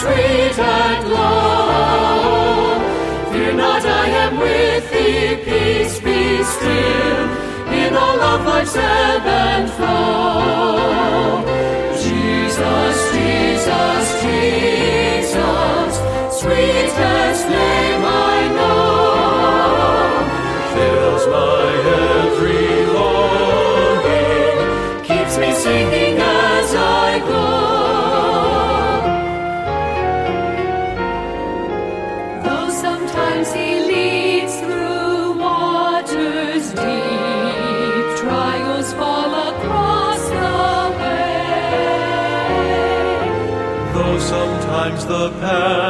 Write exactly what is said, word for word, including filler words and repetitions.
sweet and low. Fear not, I am with thee, peace be still, in all of life's ebb and flow. Jesus, Jesus, Jesus, sweetest name I know, fills my every longing, keeps me singing as I go. Though sometimes he leads through waters deep, trials fall across the way. Though sometimes the path